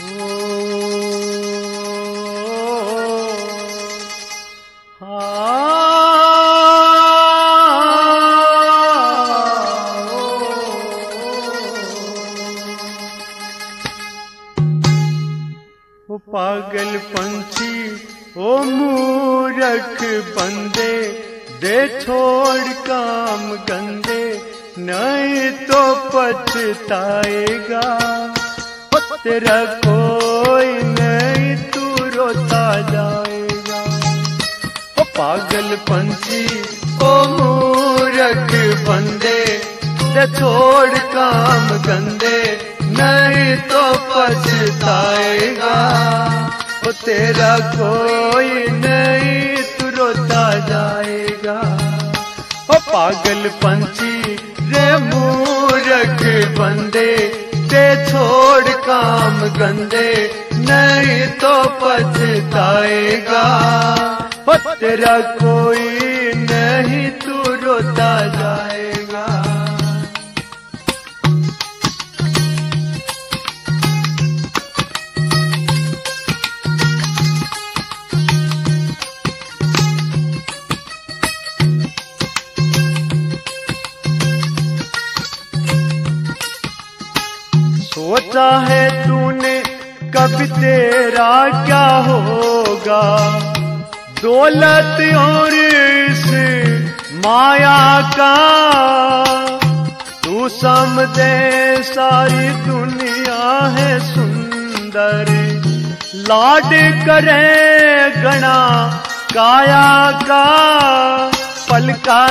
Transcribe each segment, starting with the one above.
ओ पागल पंछी ओ मूरख बंदे, दे छोड़ काम गंदे, नहीं तो पछताएगा। ओ तेरा कोई नहीं, तू रोता जाएगा। ओ पागल पंछी ओ मूरख बंदे, दे छोड़ काम गंदे, नहीं तो पछताएगा। ओ तेरा कोई नहीं, तू रोता जाएगा। ओ पागल पंछी रे मूरख बंदे, ते छोड़ काम गंदे, नहीं तो पछताएगा। ओ तेरा कोई नहीं, तू रोता जाएगा। सोचा है तूने कभी तेरा क्या होगा, दौलत और इस माया का। तू समझे सारी दुनिया है सुंदर, लाड करे गणा काया का। पलका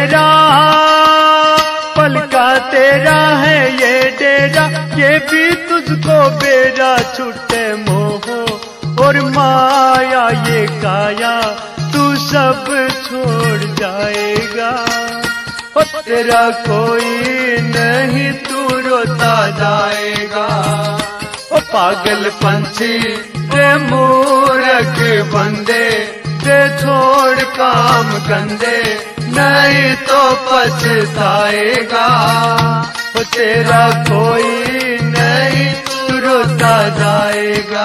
तेरा है ये डेरा, ये भी तुझको बेरा। छूटे मोह और माया ये काया, तू सब छोड़ जाएगा। ओ तेरा कोई नहीं, तू रोता जाएगा। ओ पागल पंछी रे मूरख बंदे, ते छोड़ काम गंदे, नहीं तो पछताएगा। ओ तेरा कोई नहीं, तू रोता जाएगा।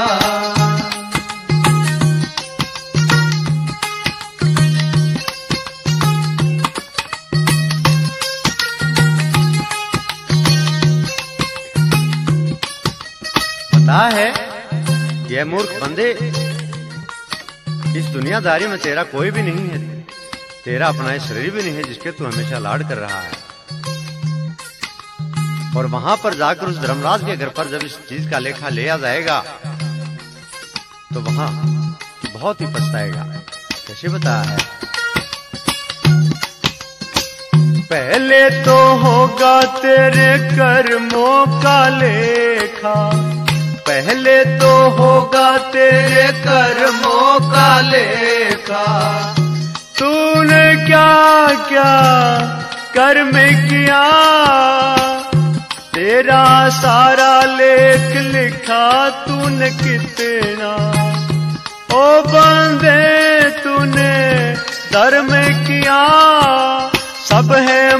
पता है ये मूर्ख बंदे, इस दुनियादारी में तेरा कोई भी नहीं है, तेरा अपना एक शरीर भी नहीं है जिसके तू हमेशा लाड कर रहा है। और वहां पर जाकर उस धर्मराज के घर पर जब इस चीज का लेखा लिया जाएगा तो वहां बहुत ही पछताएगा। कैसे बताया है? पहले तो होगा तेरे कर्मों का लेखा, पहले तो होगा तेरे कर्मों का लेखा। तूने क्या क्या कर्म किया, तेरा सारा लेख लिखा तूने कितना। ओ बंदे तूने धर्म किया, सब है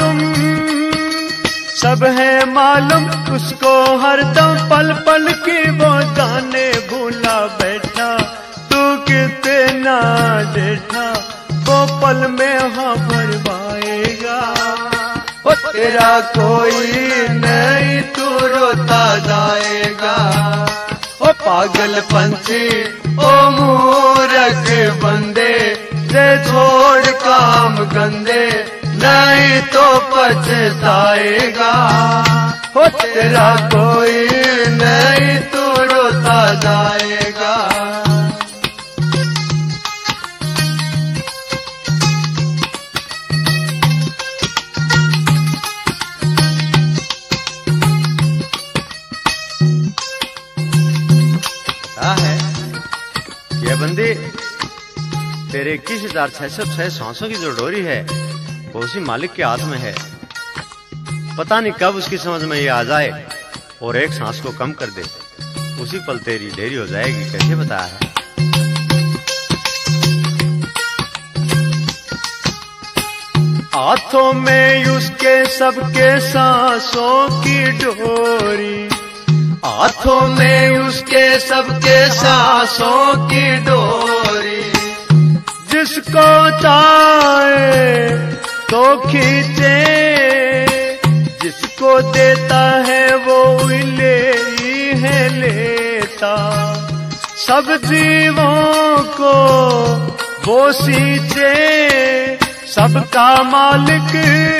मालूम उसको हरदम पल पल की वो जाने भूला बैठा। तू कितना जेठा वो पल में हाँ भरवाएगा। ओ तेरा कोई नहीं, तू रोता जाएगा। ओ पागल पंछी ओ मूरख बंदे, दे छोड़ काम गंदे, नहीं तो पछताएगा। हो तेरा कोई नहीं, तू रोता जाएगा। क्या है ये बंदी, तेरे 21,606 सांसों की जो डोरी है वो उसी मालिक के हाथ में है। पता नहीं कब उसकी समझ में ये आ जाए और एक सांस को कम कर दे, उसी पल तेरी ढेरी हो जाएगी। कैसे बताया है? हाथों में उसके सबके सांसों की डोरी, हाथों में उसके सबके सांसों की डोरी, जिसको चाहे तो खींचे, जिसको देता है वो ले ही है लेता। सब जीवों को वो सींचे, सबका मालिक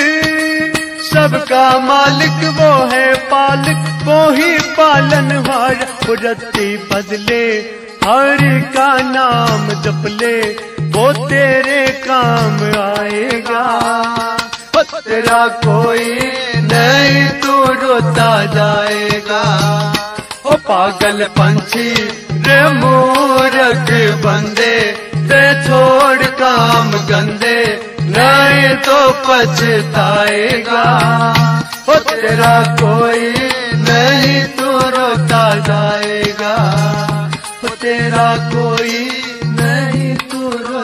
वो है पालक, वो ही पालनहार। रत्ती बदले हर का नाम जप ले, वो तेरे काम आएगा। तेरा कोई नहीं तू रोता जाएगा। ओ पागल पंछी रे मूर्ख बंदे, ते छोड़ काम गंदे, नहीं तो पछताएगा। ओ तेरा कोई नहीं तू रोता जाएगा। ओ तेरा कोई नहीं तू